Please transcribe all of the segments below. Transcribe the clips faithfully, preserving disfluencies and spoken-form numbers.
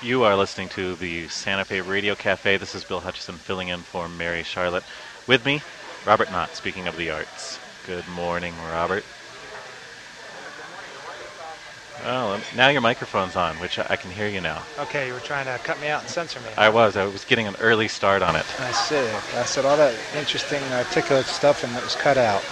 You are listening to the Santa Fe Radio Cafe. This is Bill Hutchison filling in for Mary Charlotte. With me, Robert Knott, speaking of the arts. Good morning, Robert. Oh, now your microphone's on, which I can hear you now. Okay, you were trying to cut me out and censor me. I was. I was getting an early start on it. I see. I said all that interesting, articulate stuff, and it was cut out.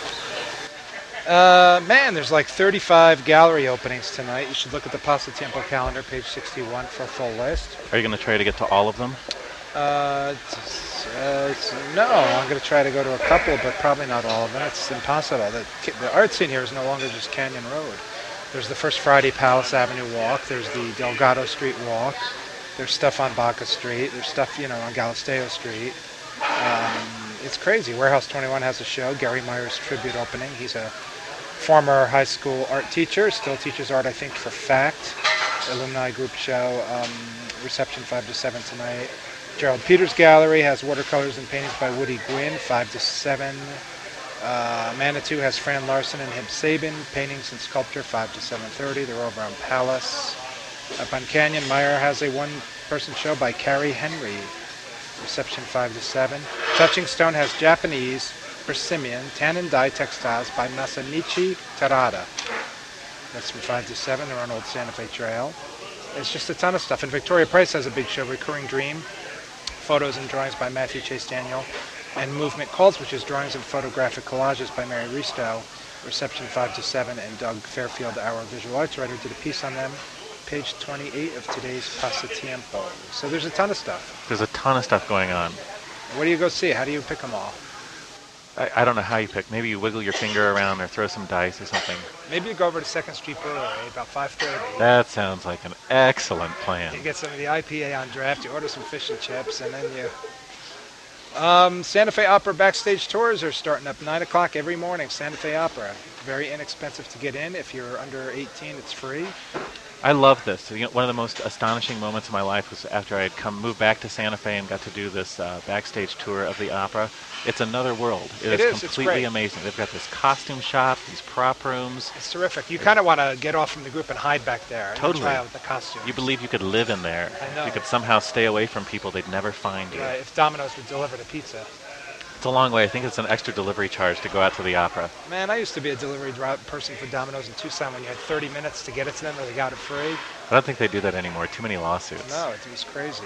Uh, man, there's like thirty-five gallery openings tonight. You should look at the Pasatiempo calendar, page sixty-one, for a full list. Are you going to try to get to all of them? Uh, it's, uh, it's, no, I'm going to try to go to a couple, but probably not all of them. It's impossible. The, the art scene here is no longer just Canyon Road. There's the First Friday Palace Avenue walk. There's the Delgado Street walk. There's stuff on Baca Street. There's stuff, you know, on Galisteo Street. Um, it's crazy. Warehouse twenty-one has a show. Gary Myers tribute opening. He's a former high school art teacher. Still teaches art, I think, for FACT. Alumni group show. Um, reception five to seven tonight. Gerald Peters Gallery has watercolors and paintings by Woody Gwynn, five to seven. Uh, Manitou has Fran Larson and Hib Sabin, paintings and sculpture, five to seven thirty. They're over on Palace. Up on Canyon, Meyer has a one-person show by Carrie Henry, reception five to seven. Touching Stone has Japanese, Persimmon, tan and dye textiles by Masamichi Terada. That's from five to seven. They're on Old Santa Fe Trail. It's just a ton of stuff. And Victoria Price has a big show, Recurring Dream, photos and drawings by Matthew Chase Daniel. And Movement Calls, which is drawings and photographic collages by Mary Risto, reception five to seven, and Doug Fairfield, our visual arts writer, did a piece on them, page twenty-eight of today's Pasatiempo. So there's a ton of stuff. There's a ton of stuff going on. Where do you go see? How do you pick them all? I, I don't know how you pick. Maybe you wiggle your finger around or throw some dice or something. Maybe you go over to Second Street Brewery about five thirty. That sounds like an excellent plan. You get some of the I P A on draft, you order some fish and chips, and then you... Um, Santa Fe Opera backstage tours are starting up nine o'clock every morning. Santa Fe Opera. Very inexpensive to get in. If you're under eighteen, it's free. I love this. You know, one of the most astonishing moments of my life was after I had come moved back to Santa Fe and got to do this uh, backstage tour of the opera. It's another world. It it is. is completely amazing. They've got this costume shop, these prop rooms. It's terrific. You kind of want to get off from the group and hide back there and Totally. try out the costumes. You believe you could live in there. I know. You could somehow stay away from people. They'd never find you. Uh, if Domino's would deliver the pizza. It's a long way. I think it's an extra delivery charge to go out to the opera. Man, I used to be a delivery dri- person for Domino's in Tucson when you had thirty minutes to get it to them or they got it free. I don't think they do that anymore. Too many lawsuits. No, it was crazy.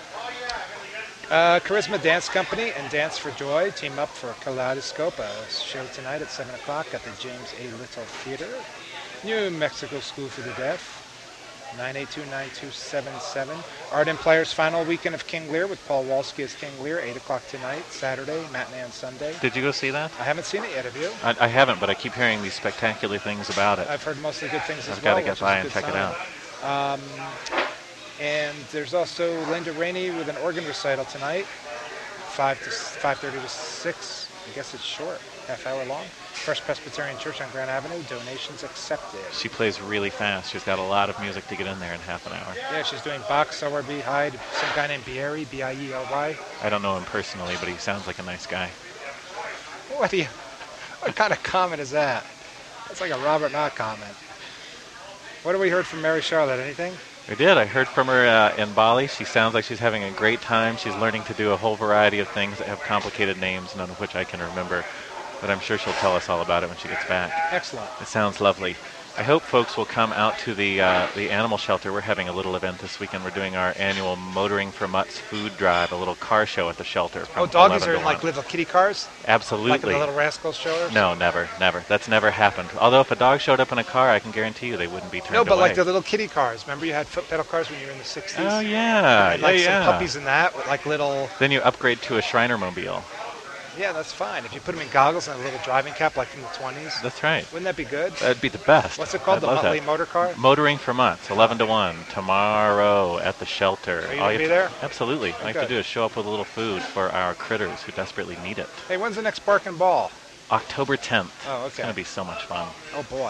Uh, Charisma Dance Company and Dance for Joy team up for Kaleidoscope, a show tonight at seven o'clock at the James A. Little Theater. New Mexico School for the Deaf, nine eight two, nine two seven seven. Art and Players final weekend of King Lear with Paul Walski as King Lear, eight o'clock tonight, Saturday, matinee on Sunday. Did you go see that? I haven't seen it yet, have you? I, I haven't, but I keep hearing these spectacular things about it. I've heard mostly good things as I've well. got to get which is by a and good check it sign. out. Um, and there's also Linda Rainey with an organ recital tonight, five to five thirty to six. I guess it's short, half hour long. First Presbyterian Church on Grand Avenue. Donations accepted. She plays really fast. She's got a lot of music to get in there in half an hour. Yeah, she's doing Bach, Sowerby, Hyde, some guy named Bieri, B I E L Y. I don't know him personally, but he sounds like a nice guy. What do you? What kind of comment is that? That's like a Robert Knott comment. What have we heard from Mary Charlotte? Anything? I did. I heard from her uh, in Bali. She sounds like she's having a great time. She's learning to do a whole variety of things that have complicated names, none of which I can remember. But I'm sure she'll tell us all about it when she gets back. Excellent. It sounds lovely. I hope folks will come out to the uh, the animal shelter. We're having a little event this weekend. We're doing our annual Motoring for Mutts food drive, a little car show at the shelter. From Oh, doggies eleven are to in like one. little kitty cars? Absolutely. Like in the Little Rascals show? No, never, never. That's never happened. Although if a dog showed up in a car, I can guarantee you they wouldn't be turned No, but away. like the little kitty cars. Remember you had foot pedal cars when you were in the sixties? Oh, yeah. And yeah, like yeah. some puppies in that with like little... Then you upgrade to a Schreinermobile. Yeah, that's fine. If you put them in goggles and a little driving cap like from the twenties. That's right. Wouldn't that be good? That'd be the best. What's it called? I'd The love Muttley that. Motor Car? Motoring for Mutts, eleven to one, tomorrow at the shelter. Are you All going to be have there? Absolutely. All you have good. to do is show up with a little food for our critters who desperately need it. Hey, when's the next Bark and Ball? October tenth. Oh, It's okay. going to be so much fun. Oh, boy.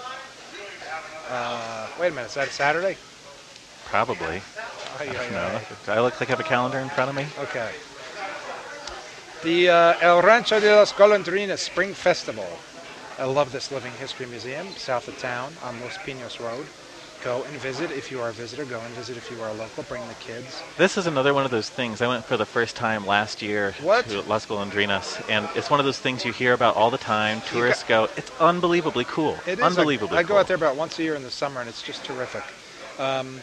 Uh, wait a minute. Is that a Saturday? Probably. Oh, I yeah, don't yeah, know. yeah. Do I look like I have a calendar in front of me? Okay. The uh, El Rancho de las Golondrinas Spring Festival. I love this Living History Museum, south of town on Los Pinos Road. Go and visit if you are a visitor. Go and visit if you are a local. Bring the kids. This is another one of those things. I went for the first time last year What? to Las Golondrinas, and it's one of those things you hear about all the time. Tourists go, it's unbelievably cool. It is. Unbelievably I, I cool. go out there about once a year in the summer, and it's just terrific. Um,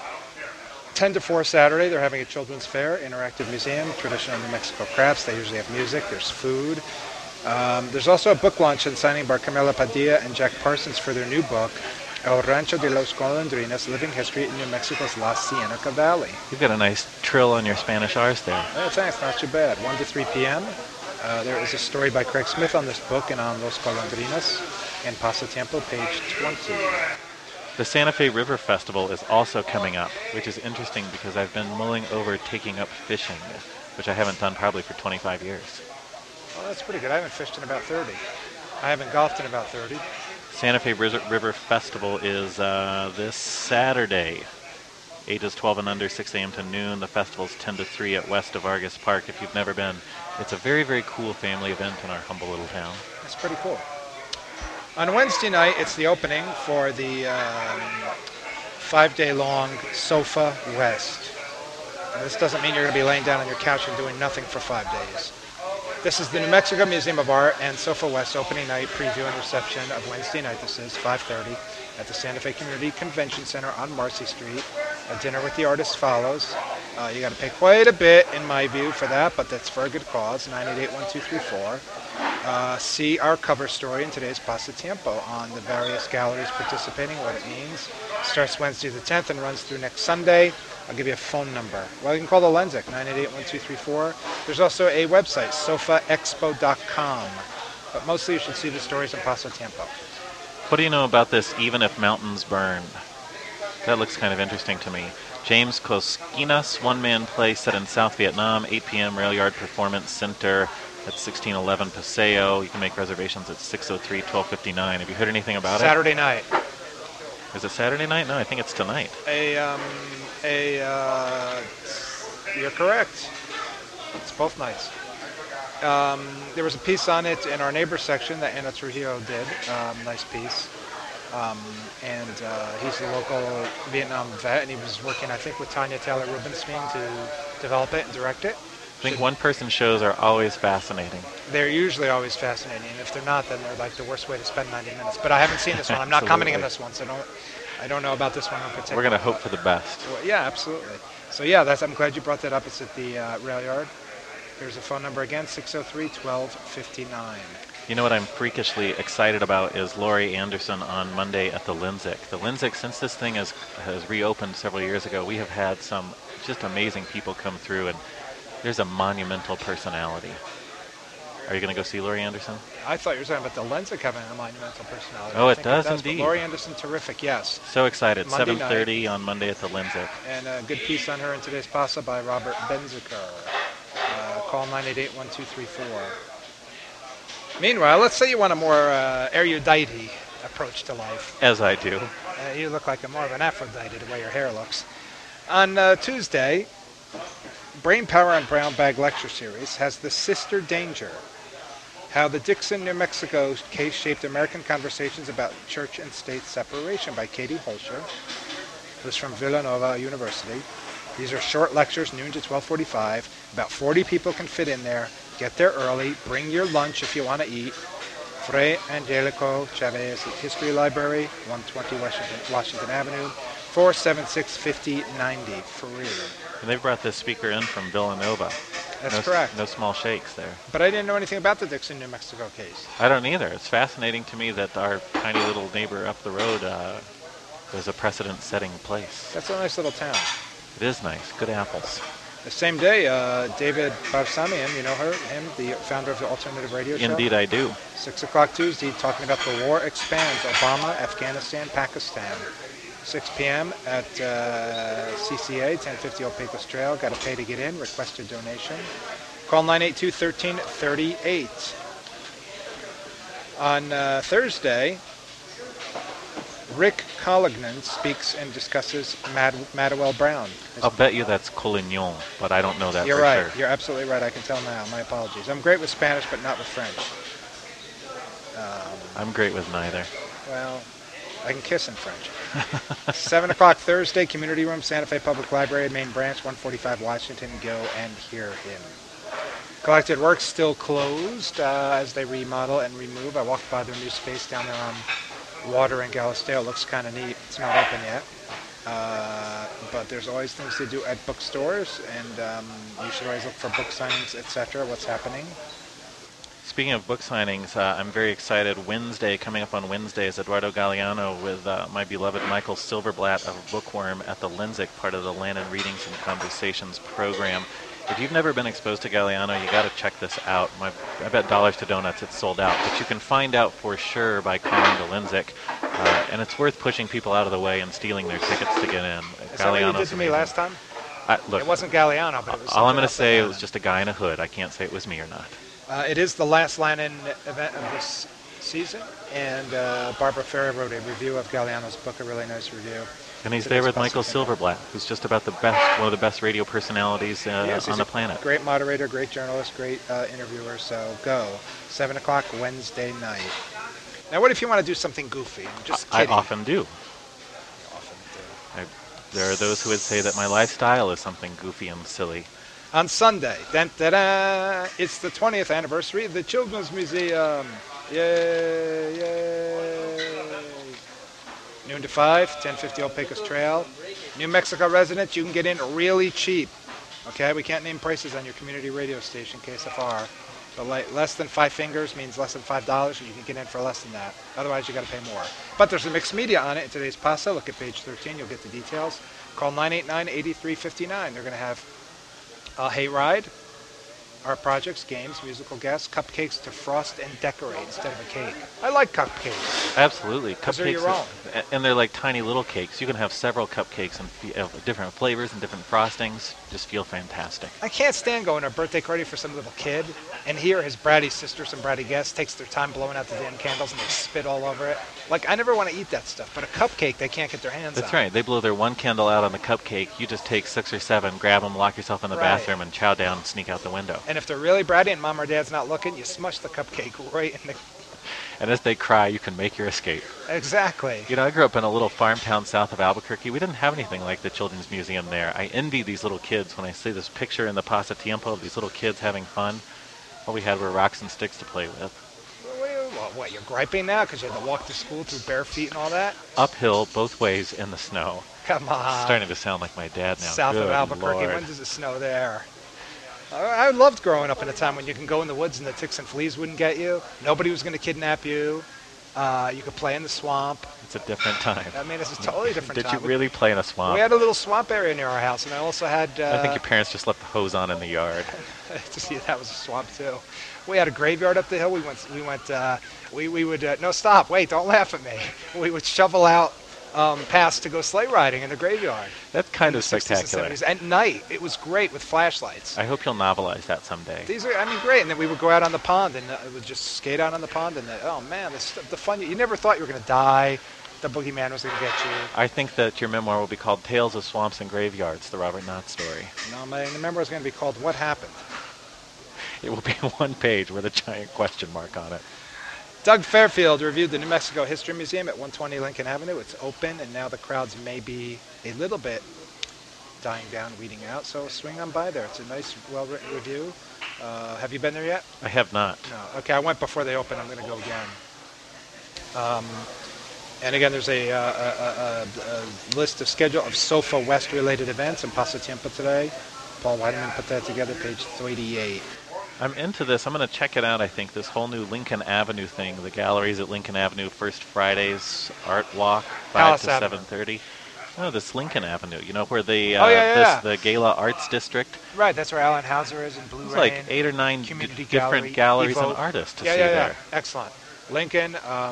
ten to four Saturday, they're having a children's fair, interactive museum, traditional New Mexico crafts. They usually have music. There's food. Um, there's also a book launch and signing by Camila Padilla and Jack Parsons for their new book, El Rancho de los Golondrinas, Living History in New Mexico's La Cienega Valley. You've got a nice trill on your Spanish R's there. Oh, thanks, not too bad. one to three p.m. Uh, there is a story by Craig Smith on this book and on Los Golondrinas and Pasatiempo, page twenty. The Santa Fe River Festival is also coming up, which is interesting because I've been mulling over taking up fishing, which I haven't done probably for twenty-five years. Well, that's pretty good. I haven't fished in about thirty. I haven't golfed in about thirty. Santa Fe River Festival is uh, this Saturday, ages twelve and under, six a.m. to noon. The festival's ten to three at West of Vargas Park. If you've never been, it's a very, very cool family event in our humble little town. That's pretty cool. On Wednesday night, it's the opening for the um, five-day-long Sofa West. And this doesn't mean you're going to be laying down on your couch and doing nothing for five days. This is the New Mexico Museum of Art and Sofa West opening night preview and reception of Wednesday night. This is five thirty at the Santa Fe Community Convention Center on Marcy Street. A dinner with the artist follows. Uh, you got to pay quite a bit, in my view, for that, but that's for a good cause. nine eight eight, one two three four. Uh, see our cover story in today's Pasatiempo on the various galleries participating, what it means. Starts Wednesday the tenth and runs through next Sunday. I'll give you a phone number. Well, you can call the Lensic, nine eight eight, one two three four. There's also a website, sofa expo dot com. But mostly you should see the stories on Pasatiempo. What do you know about this, Even If Mountains Burn? That looks kind of interesting to me. James Koskinas, one-man play set in South Vietnam, eight p.m. Rail Yard Performance Center at sixteen eleven Paseo. You can make reservations at six oh three, twelve fifty-nine. Have you heard anything about Saturday it? night. Is it Saturday night? No, I think it's tonight. A, um, a, uh, you're correct. It's both nights. Um, there was a piece on it in our neighbor section that Ana Trujillo did. Um, nice piece. Um, and uh, he's the local Vietnam vet, and he was working, I think, with Tanya Taylor Rubenstein to develop it and direct it. I think one-person shows are always fascinating. They're usually always fascinating, and if they're not, then they're like the worst way to spend ninety minutes. But I haven't seen this one. I'm not commenting on this one, so don't. I don't know about this one in particular. We're going to hope for the best. Well, yeah, absolutely. So yeah, that's. I'm glad you brought that up. It's at the uh, rail yard. Here's a phone number again: six oh three, twelve fifty-nine. You know what I'm freakishly excited about is Laurie Anderson on Monday at the Lensic. The Lensic, since this thing has has reopened several years ago, we have had some just amazing people come through, and there's a monumental personality. Are you going to go see Laurie Anderson? I thought you were talking about the Lensic having a monumental personality. Oh, I it think does but indeed. Laurie Anderson, terrific, yes. So excited. Monday seven thirty on Monday at the Lensic. And a good piece on her in today's Pasa by Robert Benziker. Uh, call nine eight eight, one two three four. Meanwhile, let's say you want a more uh, erudite approach to life. As I do. Uh, you look like a more of an Aphrodite the way your hair looks. On uh, Tuesday, Brain Power and Brown Bag Lecture Series has The Sister Danger, How the Dixon, New Mexico Case Shaped American Conversations About Church and State Separation by Katie Holscher, who's from Villanova University. These are short lectures, noon to twelve forty-five. About forty people can fit in there. Get there early. Bring your lunch if you want to eat. Fray Angelico Chavez History Library, one twenty Washington, Washington Avenue, four seven six, five oh nine oh for real. And they've brought this speaker in from Villanova. That's no, correct. No small shakes there. But I didn't know anything about the Dixon, New Mexico case. I don't either. It's fascinating to me that our tiny little neighbor up the road uh, was a precedent-setting place. That's a nice little town. It is nice. Good apples. The same day, uh, David Barsamian, you know her, him, the founder of the Alternative Radio Show. Indeed I do. Six o'clock Tuesday, talking about The War Expands, Obama, Afghanistan, Pakistan. six p.m. at uh, C C A, ten fifty Old Pecos Trail. Got to pay to get in. Request a donation. Call nine eight two, one three three eight. On uh, Thursday, Rick Collignan speaks and discusses Mad- Madewell Brown. I'll bet you that's Collignon, but I don't know that You're for right. sure. You're absolutely right. I can tell now. My apologies. I'm great with Spanish, but not with French. Um, I'm great with neither. well, I can kiss in French. seven o'clock Thursday, Community Room, Santa Fe Public Library, Main Branch, one forty-five Washington. Go and hear him. Collected Works still closed uh, as they remodel and remove. I walked by their new space down there on Water in Galisteo. It looks kind of neat. It's not open yet. Uh, but there's always things to do at bookstores, and um, you should always look for book signings, et cetera. What's happening? Speaking of book signings, uh, I'm very excited. Wednesday, coming up on Wednesday, is Eduardo Galeano with uh, my beloved Michael Silverblatt of Bookworm at the Linzic, part of the Lannan Readings and Conversations program. If you've never been exposed to Galeano, you got to check this out. My, I bet dollars to donuts it's sold out, but you can find out for sure by calling the Linzic, uh, and it's worth pushing people out of the way and stealing their tickets to get in. Is that what you did to me last time? I, look, it wasn't Galeano, but it was all I'm going to say Lannan. it was just a guy in a hood. I can't say it was me or not. Uh, it is the last Lannan event of this season, and uh, Barbara Ferrer wrote a review of Galeano's book, a really nice review. And he's So there that's with Michael possible. Silverblatt, who's just about the best, one of the best radio personalities uh, Yes, he's on the a planet. Great moderator, great journalist, great uh, interviewer. So go seven o'clock Wednesday night. Now, what if you want to do something goofy? I'm just I kidding. often do. Often do. I, there are those who would say that my lifestyle is something goofy and silly. On Sunday, dun, dun, dun, it's the twentieth anniversary of the Children's Museum. Yay! Yay! Noon to five, ten fifty Old Pecos Trail. New Mexico residents, you can get in really cheap. Okay, we can't name prices on your community radio station, K S F R. But like less than five fingers means less than five dollars, and you can get in for less than that. Otherwise, you got to pay more. But there's a mixed media on it in today's pasta. Look at page thirteen. You'll get the details. Call nine eight nine, eight three five nine. They're going to have a hayride, art projects, games, musical guests, cupcakes to frost and decorate instead of a cake. I like cupcakes. Absolutely. Because they're Cupcakes your are- own. a- and they're like tiny little cakes. You can have several cupcakes and fe- of different flavors and different frostings. Just feel fantastic. I can't stand going to a birthday party for some little kid and hear his bratty sister, some bratty guest, takes their time blowing out the damn candles and they spit all over it. Like, I never want to eat that stuff, but a cupcake they can't get their hands on. That's right. They blow their one candle out on the cupcake. You just take six or seven, grab them, lock yourself in the Right. bathroom, and chow down and sneak out the window. And if they're really bratty and mom or dad's not looking, you smush the cupcake right in the... And as they cry, you can make your escape. Exactly. You know, I grew up in a little farm town south of Albuquerque. We didn't have anything like the Children's Museum there. I envy these little kids when I see this picture in the Pasa Tiempo of these little kids having fun. All we had were rocks and sticks to play with. What, what, what, you're griping now because you had to walk to school through bare feet and all that? Uphill, both ways in the snow. Come on. It's starting to sound like my dad now. South Good of Albuquerque, Lord. when does it snow there? I I loved growing up in a time when you can go in the woods and the ticks and fleas wouldn't get you. Nobody was going to kidnap you. Uh, you could play in the swamp. It's a different time. I mean, it's a totally different Did time. you really play in a swamp? We had a little swamp area near our house, and I also had... Uh, I think your parents just left the hose on in the yard. to see that was a swamp too. We had a graveyard up the hill. We went. We went. Uh, we we would. Uh, no, stop. Wait. Don't laugh at me. We would shovel out um, paths to go sleigh riding in the graveyard. That's kind in of the sixties and spectacular. seventies. At night, it was great with flashlights. I hope you'll novelize that someday. These are, I mean, great. And then we would go out on the pond and uh, it would just skate out on the pond. And the, oh man, this, the fun. You never thought you were going to die. The boogeyman was going to get you. I think that your memoir will be called Tales of Swamps and Graveyards, the Robert Knott story. No, my the memoir was going to be called "What Happened." It will be one page with a giant question mark on it. Doug Fairfield reviewed the New Mexico History Museum at one twenty Lincoln Avenue. It's open, and now the crowds may be a little bit dying down, weeding out. So swing on by there. It's a nice, well-written review. Uh, have you been there yet? I have not. No. Okay, I went before they opened. I'm going to go again. Um, and again, there's a, uh, a, a, a list of schedule of SOFA West-related events in Paso Tiempo today. Paul Weideman put that together, page three eighty-eight. I'm into this. I'm going to check it out, I think, this whole new Lincoln Avenue thing. The galleries at Lincoln Avenue, First Fridays, Art Walk, five Palace to Avenue. seven thirty. No, this Lincoln Avenue, you know, where the, Oh, uh, yeah, yeah, this, the Gala Arts District. Right, that's where Alan Hauser is in Blue There's Rain. like eight or nine d- Community different Gallery, galleries and Evoke. artists to yeah, see yeah, there. Yeah, excellent. Lincoln. Um,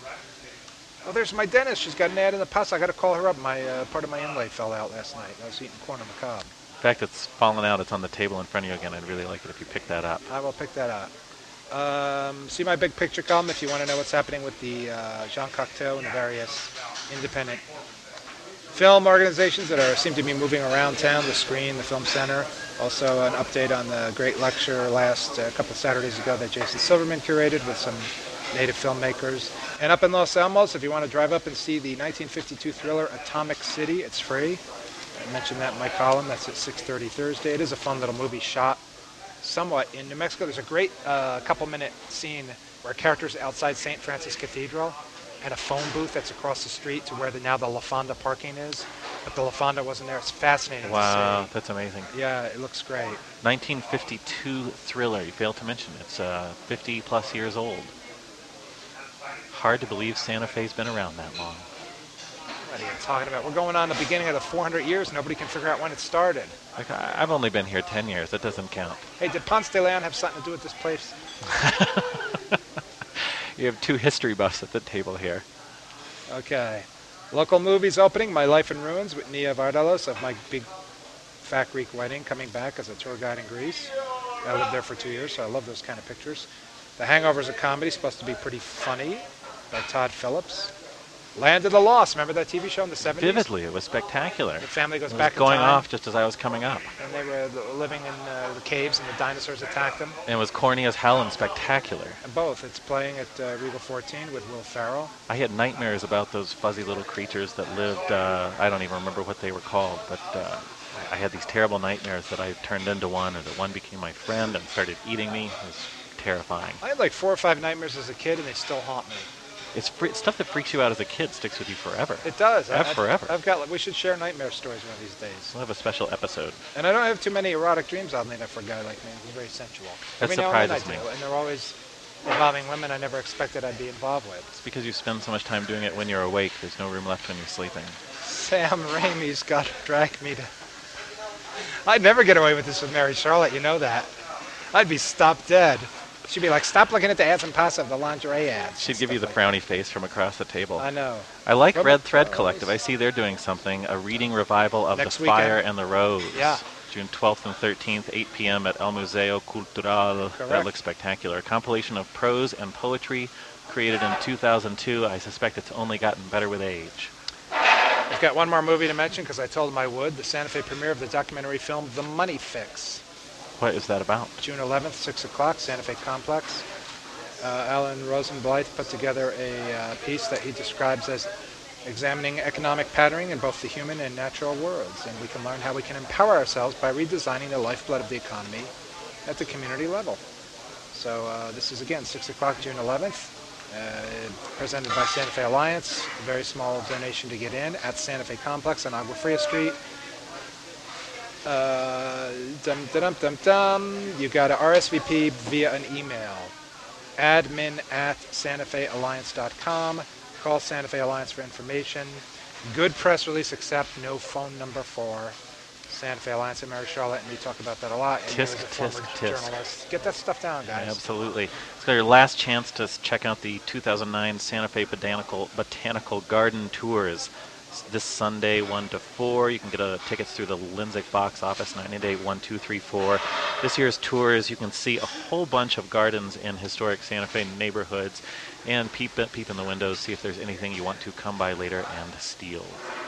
oh, there's my dentist. She's got an ad in the past. I got to call her up. My uh, part of my inlay fell out last night. I was eating corn on the cob. In fact, it's fallen out. It's on the table in front of you again. I'd really like it if you pick that up. I will pick that up. Um, see my big picture column if you want to know what's happening with the uh, Jean Cocteau and the various independent film organizations that are seem to be moving around town, the Screen, the Film Center. Also an update on the great lecture last uh, couple Saturdays ago that Jason Silverman curated with some native filmmakers. And up in Los Alamos, if you want to drive up and see the nineteen fifty-two thriller Atomic City, it's free. I mentioned that in my column. That's at six thirty Thursday. It is a fun little movie shot somewhat in New Mexico. There's a great uh, couple-minute scene where characters outside Saint Francis Cathedral and a phone booth that's across the street to where the, now the La Fonda parking is. But the La Fonda wasn't there. It's fascinating Wow, to see. that's amazing. Yeah, it looks great. nineteen fifty-two thriller. You failed to mention it's uh, fifty plus years old. Hard to believe Santa Fe's been around that long. What are you talking about? We're going on the beginning of the four hundred years. Nobody can figure out when it started. Like I, I've only been here ten years. That doesn't count. Hey, did Ponce de Leon have something to do with this place? You have two history buffs at the table here. Okay. Local movies opening, My Life in Ruins with Nia Vardalos of My Big Fat Greek Wedding, coming back as a tour guide in Greece. I lived there for two years, so I love those kind of pictures. The Hangover is a comedy, supposed to be pretty funny, by Todd Phillips. Land of the Lost, remember that T V show in the seventies? Vividly, it was spectacular. The family goes It was back in going time. off just as I was coming up. And they were living in uh, the caves and the dinosaurs attacked them. And it was corny as hell and spectacular. And both. It's playing at uh, Regal fourteen with Will Ferrell. I had nightmares about those fuzzy little creatures that lived, uh, I don't even remember what they were called, but uh, I had these terrible nightmares that I turned into one, and that one became my friend and started eating me. It was terrifying. I had like four or five nightmares as a kid, and they still haunt me. It's free, stuff that freaks you out as a kid sticks with you forever. It does. Have I, forever. I've got. We should share nightmare stories one of these days. We'll have a special episode. And I don't have too many erotic dreams, oddly enough, for a guy like me. He's very sensual. That Every now and then surprises I do, me. and they're always involving women I never expected I'd be involved with. It's because you spend so much time doing it when you're awake. There's no room left when you're sleeping. Sam Raimi's got to drag me to. I'd never get away with this with Mary Charlotte. You know that. I'd be stopped dead. She'd be like, "Stop looking at the ads and pass of the lingerie ads." She'd give you the Stuff frowny face from across the table. like that. I know. I like Robert Red Thread Charles. Collective. I see they're doing something, a reading revival of Next The weekend. Fire and the Rose. Yeah. June twelfth and thirteenth, eight p.m. at El Museo Cultural. That Correct. looks spectacular. A compilation of prose and poetry created in two thousand two. I suspect it's only gotten better with age. I've got one more movie to mention because I told him I would. The Santa Fe premiere of the documentary film The Money Fix. What is that about? June eleventh, six o'clock, Santa Fe Complex. Uh, Alan Rosenblythe put together a uh, piece that he describes as examining economic patterning in both the human and natural worlds. And we can learn how we can empower ourselves by redesigning the lifeblood of the economy at the community level. So uh, this is, again, six o'clock, June eleventh. Uh, presented by Santa Fe Alliance. A very small donation to get in at Santa Fe Complex on Agua Fria Street. Uh, dum dum dum dum. You got to R S V P via an email. Admin at Santa Fe Alliance dot com. Call Santa Fe Alliance for information. Good press release, except no phone number for Santa Fe Alliance and Mary Charlotte, and we talk about that a lot. And you Tisk, as a former tisk, tisk. journalist, get that stuff down, guys. Absolutely. It's your last chance to s- check out the two thousand nine Santa Fe Botanical Botanical Garden Tours. It's this Sunday, one to four. You can get a tickets through the Linzick box office, nine eight eight, one two three four. This year's tours, you can see a whole bunch of gardens in historic Santa Fe neighborhoods, and peep, peep in the windows, see if there's anything you want to come by later and steal.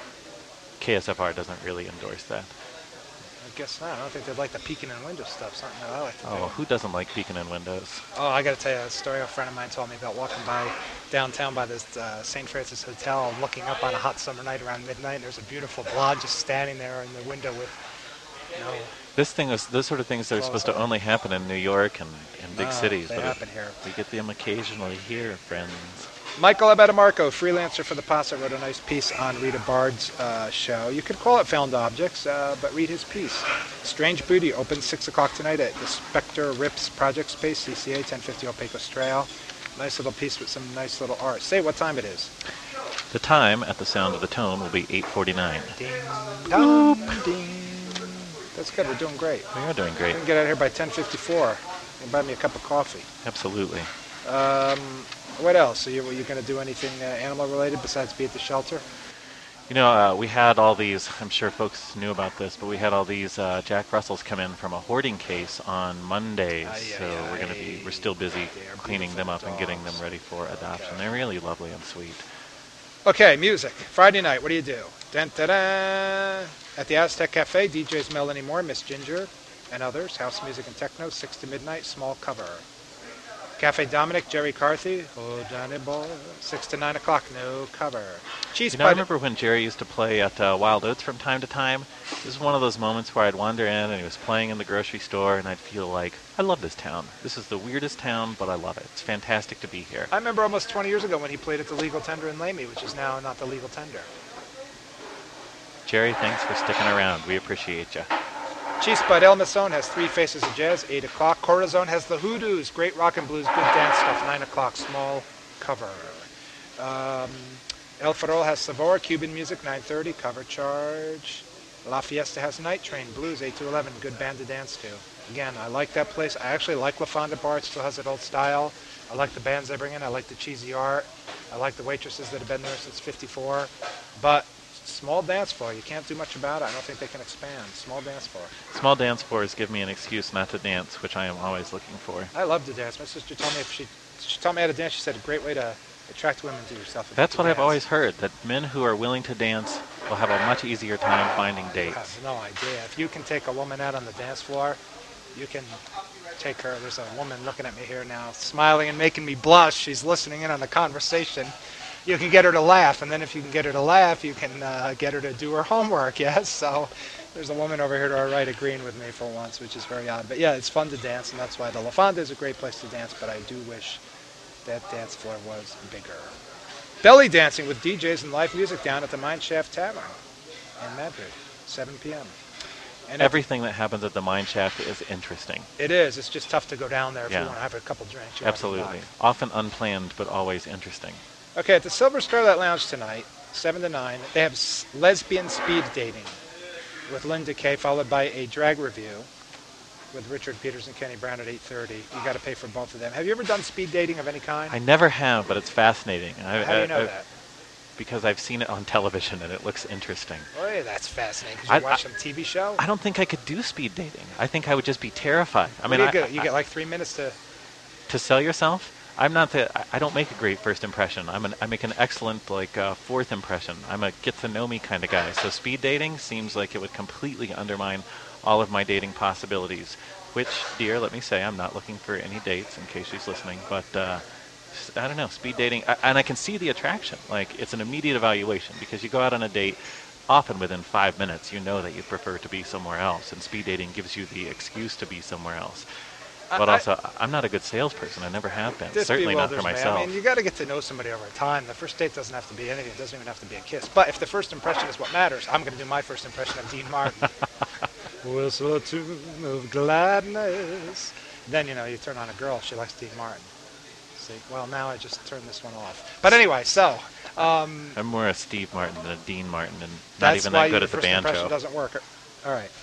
K S F R doesn't really endorse that. I guess not. I don't think they'd like the peeking in window stuff, something that I like to do. Oh, who doesn't like peeking in windows? Oh, I got to tell you a story. A friend of mine told me about walking by downtown by this uh, Saint Francis Hotel, looking up on a hot summer night around midnight. And there's a beautiful blonde just standing there in the window with, you know, This thing is, those sort of things are supposed to only happen in New York and in big no, cities. They but happen here. we get them occasionally here, friends. Michael Abetamarco, freelancer for The Pasa, wrote a nice piece on Rita Bard's uh, show. You could call it Found Objects, uh, but read his piece. Strange Booty opens six o'clock tonight at the Spectre Rips Project Space, C C A, ten fifty Opecos Trail. Nice little piece with some nice little art. Say what time it is. The time at the sound of the tone will be eight forty-nine. Ding, dong, ding. That's good. We're doing great. We are doing We great. can get out of here by ten fifty-four. You can buy me a cup of coffee. Absolutely. Um, what else? Are you, are you going to do anything uh, animal related besides be at the shelter? You know, uh, we had all these, I'm sure folks knew about this, but we had all these uh, Jack Russells come in from a hoarding case on Mondays. Aye, so aye, we're going to be, aye. we're still busy They are cleaning them up beautiful and getting them dogs. ready for adoption. Okay. They're really lovely and sweet. Okay, music. Friday night, what do you do? Dun, da, da. At the Aztec Cafe, D Js Melanie Moore, Miss Ginger, and others. House music and techno, six to midnight, small cover. Cafe Dominic, Jerry Carthy. Oh, Johnny boy. Six to nine o'clock. No cover. Cheese You know, I Pud. remember when Jerry used to play at uh, Wild Oats from time to time. This was one of those moments where I'd wander in and he was playing in the grocery store, and I'd feel like, I love this town. This is the weirdest town, but I love it. It's fantastic to be here. I remember almost twenty years ago when he played at the Legal Tender in Lamy, which is now not the Legal Tender. Jerry, thanks for sticking around. We appreciate you. Cheese Bud El Masson has Three Faces of Jazz, eight o'clock. Corazon has The Hoodoos, great rock and blues, good dance stuff, nine o'clock, small cover. Um, El Farol has Savor, Cuban music, nine thirty, cover charge. La Fiesta has Night Train, blues, eight to eleven, good band to dance to. Again, I like that place. I actually like La Fonda Bar. It still has that old style. I like the bands they bring in. I like the cheesy art. I like the waitresses that have been there since fifty-four. But small dance floor. You can't do much about it. I don't think they can expand. Small dance floor. Small dance floors give me an excuse not to dance, which I am always looking for. I love to dance. My sister told me if she she taught me how to dance. She said a great way to attract women to yourself. That's what dance. I've always heard, that men who are willing to dance will have a much easier time finding I dates. have no idea. If you can take a woman out on the dance floor, you can take her. There's a woman looking at me here now, smiling and making me blush. She's listening in on the conversation. You can get her to laugh, and then if you can get her to laugh, you can uh, get her to do her homework, yes? So there's a woman over here to our right agreeing with me for once, which is very odd. But yeah, it's fun to dance, and that's why the La Fonda is a great place to dance, but I do wish that dance floor was bigger. Belly dancing with D Js and live music down at the Mine Shaft Tavern in Madrid, seven p.m. And Everything that happens at the mine shaft is interesting. It is. It's just tough to go down there if Yeah. you want to have a couple drinks. You have to Absolutely. drive. Often unplanned, but always interesting. Okay, at the Silver Starlight Lounge tonight, seven to nine, they have s- lesbian speed dating with Linda Kay, followed by a drag review with Richard Peters and Kenny Brown at eight thirty. You got to pay for both of them. Have you ever done speed dating of any kind? I never have, but it's fascinating. I, How do you know I, that? Because I've seen it on television and it looks interesting. Oh, yeah, that's fascinating. Because I- you watch I- some T V show? I don't think I could do speed dating. I think I would just be terrified. I What mean, do you I, get? You I- get like three minutes to... to sell yourself. I'm not the. I- I don't make a great first impression. I'm an. I make an excellent like uh, fourth impression. I'm a get to know me kind of guy. So speed dating seems like it would completely undermine all of my dating possibilities. Which, dear, let me say, I'm not looking for any dates in case she's listening. But uh, s- I don't know, speed dating, I, and I can see the attraction. Like it's an immediate evaluation because you go out on a date. Often within five minutes, you know that you prefer to be somewhere else, and speed dating gives you the excuse to be somewhere else. But I- also, I, I'm not a good salesperson. I never have been. This Certainly not for bewilders me. myself. I mean, you got to get to know somebody over time. The first date doesn't have to be anything. It doesn't even have to be a kiss. But if the first impression is what matters, I'm going to do my first impression of Dean Martin. Whistle a tune of gladness. Then, you know, you turn on a girl. She likes Dean Martin. See, well, now I just turned this one off. But anyway, so... Um, I'm more a Steve Martin than a Dean Martin, and not that's even why that good your at the first impression banjo. doesn't work. All right.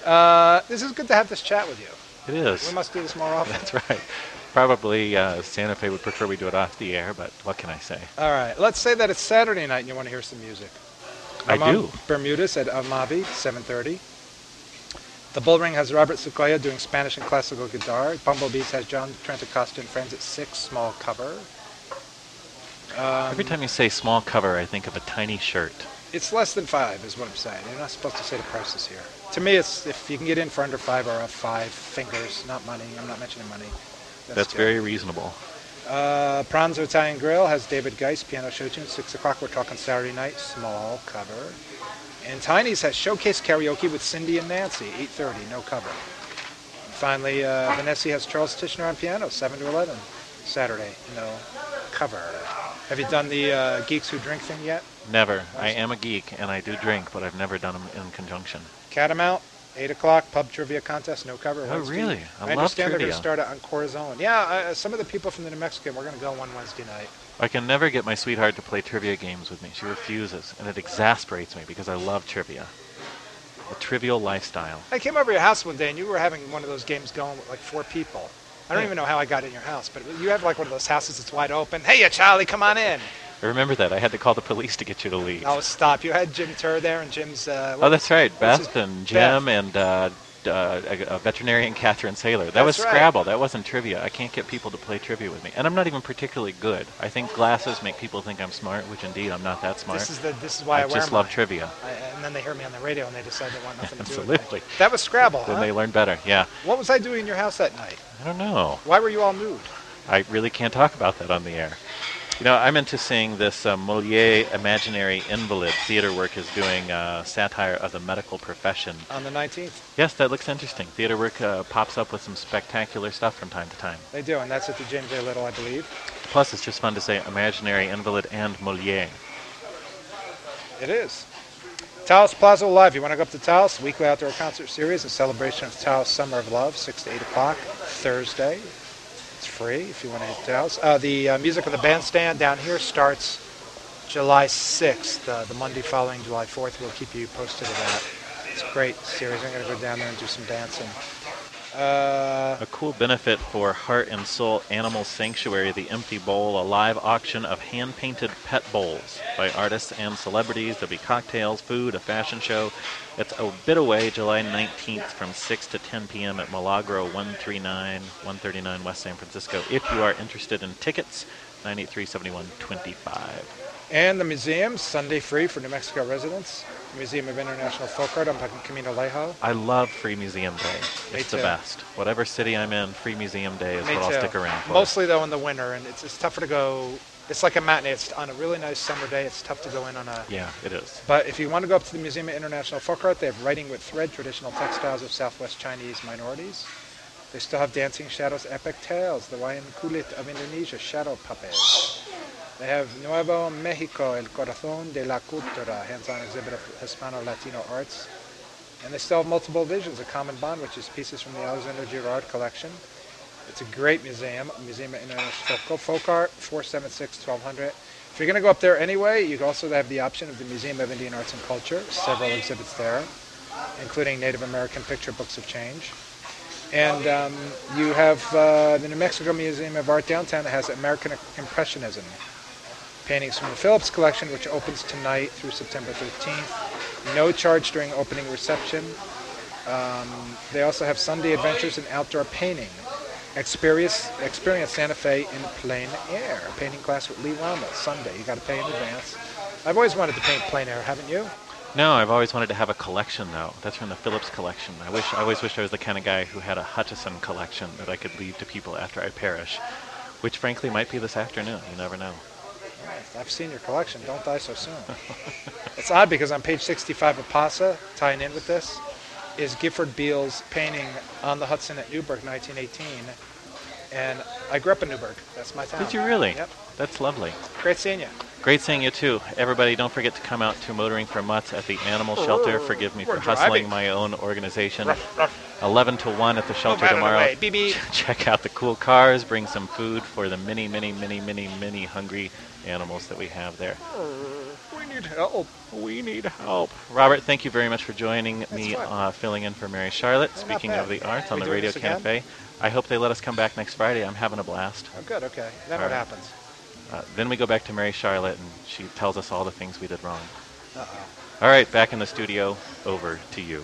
Uh, this is good to have this chat with you. It is. We must do this more often. That's right. Probably uh, Santa Fe would prefer we do it off the air, but what can I say? All right. Let's say that it's Saturday night and you want to hear some music. I I'm on do. Bermudez at Amavi, seven thirty. The Bullring has Robert Sequoia doing Spanish and classical guitar. Bumblebees has John Trent Acosta and Friends at six, small cover. Um, Every time you say small cover, I think of a tiny shirt. It's less than five, is what I'm saying. You're not supposed to say the prices here. To me, it's if you can get in for under five or up five fingers, not money. I'm not mentioning money. That's good. very reasonable. Uh, Pranzo Italian Grill has David Geist, piano show tune, six o'clock. We're talking Saturday night, small cover. And Tiny's has Showcase Karaoke with Cindy and Nancy, eight thirty, no cover. And finally, uh, Vanessa has Charles Tishner on piano, seven to eleven, Saturday, no cover. Have you done the uh, Geeks Who Drink thing yet? Never. I am a geek, and I do drink, but I've never done them in conjunction. Catamount, eight o'clock, pub trivia contest, no cover. Oh, Wednesday. really? I I love understand they're trivia. going to start it on Corazon. Yeah, uh, some of the people from the New Mexican, we're going to go one Wednesday night. I can never get my sweetheart to play trivia games with me. She refuses, and it exasperates me because I love trivia. A trivial lifestyle. I came over to your house one day and you were having one of those games going with like four people. I don't Yeah. even know how I got in your house, but you have like one of those houses that's wide open. Hey, you Charlie, come on in. I remember that. I had to call the police to get you to leave. Oh, stop. You had Jim Turr there and Jim's... Uh, Oh, that's right. what's his- Beth and Jim Beth. and uh, d- uh, a, a veterinarian Catherine Saylor. That was That's right. Scrabble. That wasn't trivia. I can't get people to play trivia with me. And I'm not even particularly good. I think glasses make people think I'm smart, which indeed I'm not that smart. This is the this is why I, I wear just mine. love trivia. I, and then they hear me on the radio and they decide they want nothing to do with me. Absolutely. That was Scrabble, Then huh? they learn better. Yeah. What was I doing in your house that night? I don't know. Why were you all nude? I really can't talk about that on the air. You know, I'm into seeing this uh, Molière Imaginary Invalid Theater Work is doing uh, satire of the medical profession. On the nineteenth? Yes, that looks interesting. Theater Work uh, pops up with some spectacular stuff from time to time. They do, and that's at the James A. Little, I believe. Plus, it's just fun to say Imaginary Invalid and Molière. It is. Taos Plaza Live. You want to go up to Taos? Weekly outdoor concert series in celebration of Taos Summer of Love, six to eight o'clock, Thursday. It's free if you want to hit Taos. Uh, the uh, music of the bandstand down here starts July sixth, uh, the Monday following July fourth. We'll keep you posted of that. It's a great series. I'm going to go down there and do some dancing. Uh, a cool benefit for Heart and Soul Animal Sanctuary, the Empty Bowl, a live auction of hand-painted pet bowls by artists and celebrities. There'll be cocktails, food, a fashion show. It's a bit away, July nineteenth from six to ten p.m. at Milagro, one thirty-nine West San Francisco. If you are interested in tickets, nine eight three, seven one two five. And the museum, Sunday free for New Mexico residents. Museum of International Folk Art on Camino Lejo. I love Free Museum Day. Me It's too. the best. Whatever city I'm in, Free Museum Day is Me what I'll too. stick around for. Mostly, though, in the winter, and it's, it's tougher to go. It's like a matinee. It's on a really nice summer day. It's tough to go in on a... Yeah, it is. But if you want to go up to the Museum of International Folk Art, they have Writing with Thread, traditional textiles of Southwest Chinese minorities. They still have Dancing Shadows, Epic Tales, the Wayan Kulit of Indonesia, Shadow Puppets. They have Nuevo Mexico, El Corazón de la Cultura, hands-on exhibit of Hispano-Latino arts. And they still have Multiple Visions, A Common Bond, which is pieces from the Alexander Girard collection. It's a great museum, Museum of International Folk Art, four seven six, twelve hundred. If you're going to go up there anyway, you also have the option of the Museum of Indian Arts and Culture, several exhibits there, including Native American picture books of change. And um, you have uh, the New Mexico Museum of Art downtown that has American Impressionism. Paintings from the Phillips collection, which opens tonight through September thirteenth. No charge during opening reception. Um, they also have Sunday Adventures in Outdoor Painting. Experience, experience Santa Fe in plein air. A painting class with Lee Ramos, Sunday. You got to pay in advance. I've always wanted to paint plein air, haven't you? No, I've always wanted to have a collection, though. That's from the Phillips collection. I wish I always wished I was the kind of guy who had a Hutchison collection that I could leave to people after I perish, which frankly might be this afternoon. You never know. I've seen your collection. Don't die so soon. It's odd because on page sixty-five of PASA, tying in with this, is Gifford Beale's painting On the Hudson at Newburgh, nineteen eighteen. And I grew up in Newburgh. That's my town. Did you really? Yep. That's lovely. Great seeing you. Great seeing you, too. Everybody, don't forget to come out to Motoring for Mutts at the Animal Shelter. Forgive me We're for hustling driving. my own organization. Ruff, ruff. eleven to one at the shelter Move out of the tomorrow. way. Beep, beep. Check out the cool cars. Bring some food for the many, many, many, many, many hungry animals that we have there. We need help. We need help. Robert, thank you very much for joining me, fine. uh, filling in for Mary Charlotte. Not Speaking bad. of the arts Are on we the doing Radio this again? Cafe. I hope they let us come back next Friday. I'm having a blast. Oh, good. Okay. Then All what right. happens? Uh, then we go back to Mary Charlotte, and she tells us all the things we did wrong. Uh-oh. All right, back in the studio. Over to you.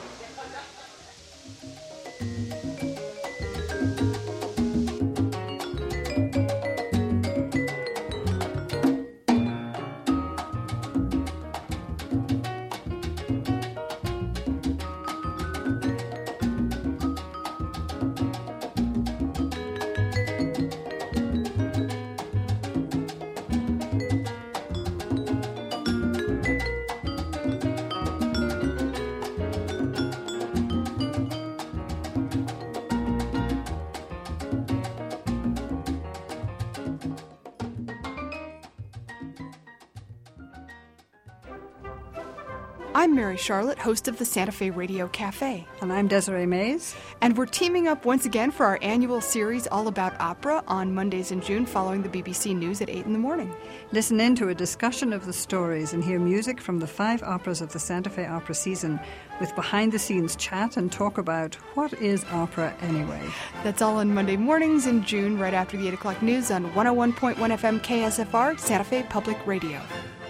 I'm Mary Charlotte, host of the Santa Fe Radio Cafe. And I'm Desiree Mays. And we're teaming up once again for our annual series all about opera on Mondays in June following the B B C News at eight in the morning. Listen in to a discussion of the stories and hear music from the five operas of the Santa Fe opera season with behind-the-scenes chat and talk about what is opera anyway. That's all on Monday mornings in June right after the eight o'clock news on one oh one point one F M K S F R, Santa Fe Public Radio.